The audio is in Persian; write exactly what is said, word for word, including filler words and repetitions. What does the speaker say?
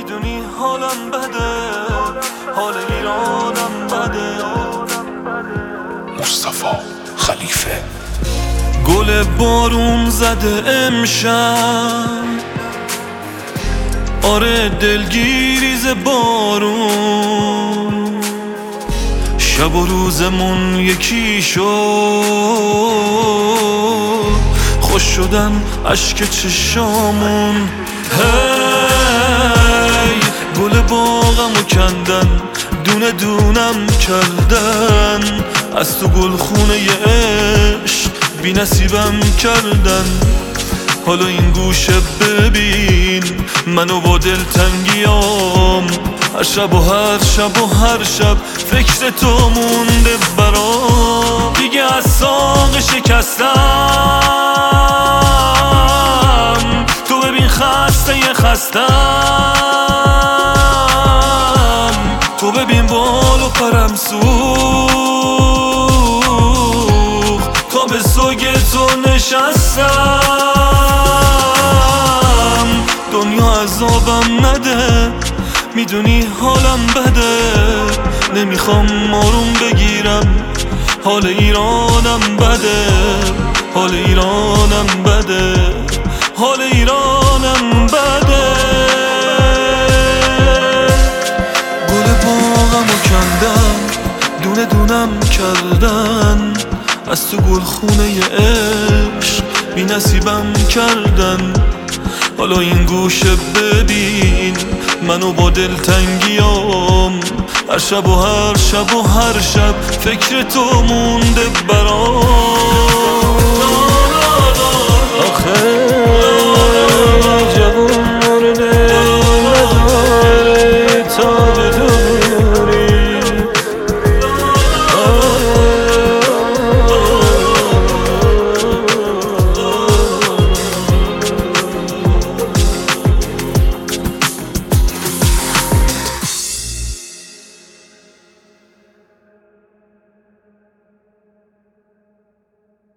میدونی حالم بده، حال ایرانم بده. مصطفی خلیفه. گل بارون زده امشب، آره دلگیریز بارون. شب و روزمون یکی شد، خوش شدن اشک چشامون. هی گل باغمو کندن، دونه دونم کردن، از تو گلخونه عشق بی نصیبم کردن. حالا این گوشه ببین منو با دلتنگیام، هر شب و هر شب و هر شب فکر تو مونده برام. دیگه از ساق شکستم، تو ببین خسته یه خستم، تو ببین بال و پرم سوخت، تا به سوگ تو نشستم. دنیا عذابم نده، میدونی حالم بده، نمیخوام آروم بگیرم، حال ایرانم بده، حال ایرانم بده، حال ایرانم بده. گل باغمو کندن، دونه دونم کردن، از تو گلخونه عشق بی نصیبم کردن. حالا این گوشه ببین منو با دلتنگیام، هر شب و هر شب و هر شب فکر تو مونده برام.